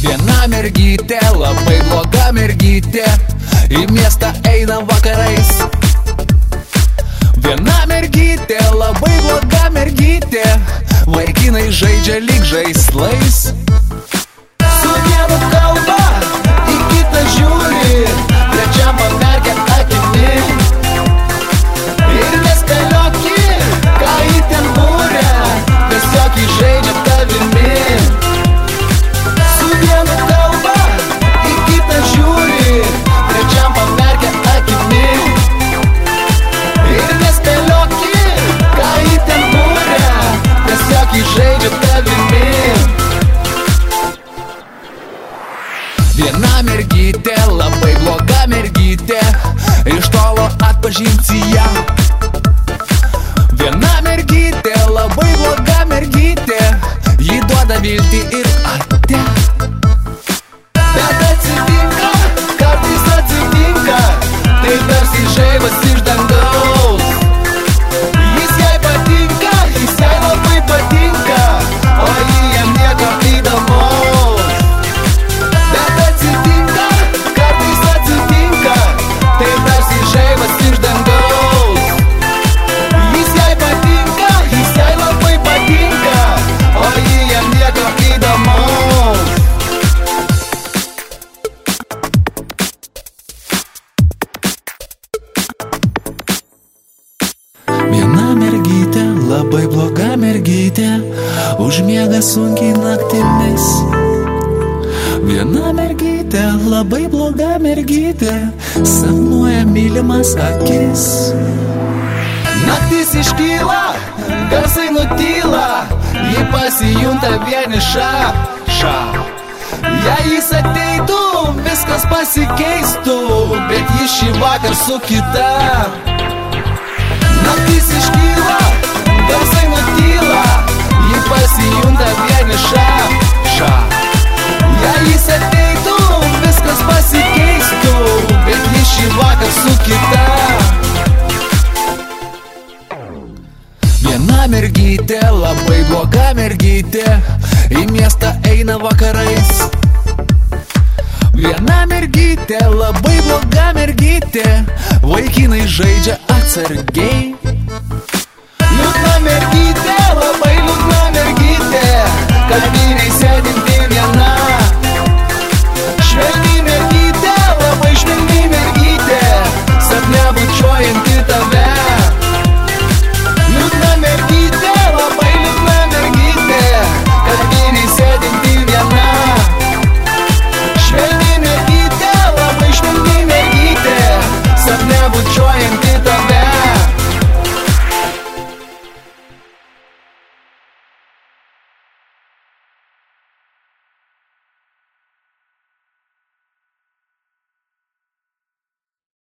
Viena mergytė, labai bloga mergytė, į miestą eina vakarais. Viena mergytė, labai bloga mergytė, vaikinai žaidžia lyg žaislais. Su vienu kalba, į kitą žiūri, trečiam pamerkia akimi. Ir nespėlioki, ką į ten būrė, tiesiog į žaidžia tavimi. Su vienu kalba, į kitą žiūri, trečiam pamerkia akimi. Ir nespėlioki, ką į ten būrė, tiesiog į žaidžia tavimi. Viena mergytė, labai bloga mergytė, iš tolo atpažinsi ją. Viena mergytė, labai bloga mergytė, ji duoda viltį ir ate. Bet atsitinka, kartais atsitinka, tai tarsi žaibas iš dangaus. Jis jai patinka, jis jai labai patinka, o ji jam nieko įdomaus. Bet atsitinka, kartais atsitinka, tai tarsi žaibas iš dangaus. Jis jai patinka, jis jai labai patinka, o ji jam nieko įdomaus. Viena mergytė, labai bloga mergytė, užmiega sunkiai naktimis. Viena mergytė, labai bloga mergytė, sapnuoja mylimas akis. Naktis iškyla, garsai nutyla, ji pasijunta vieniša. Jei jis ateitų, viskas pasikeistų, bet ji šį vakar su kita. Naktis iškyla, garsai nutyla, ji pasijunta vieniša. Jei jis ateitų, viskas pasikeistų, bet ji šį vakar su kita. Viena mergytė, labai bloga mergytė, į miestą eina vakarais. Viena mergytė, labai bloga mergytė, vaikinai žaidžia atsargiai. Liūdna mergytė, labai liūdna mergytė, kad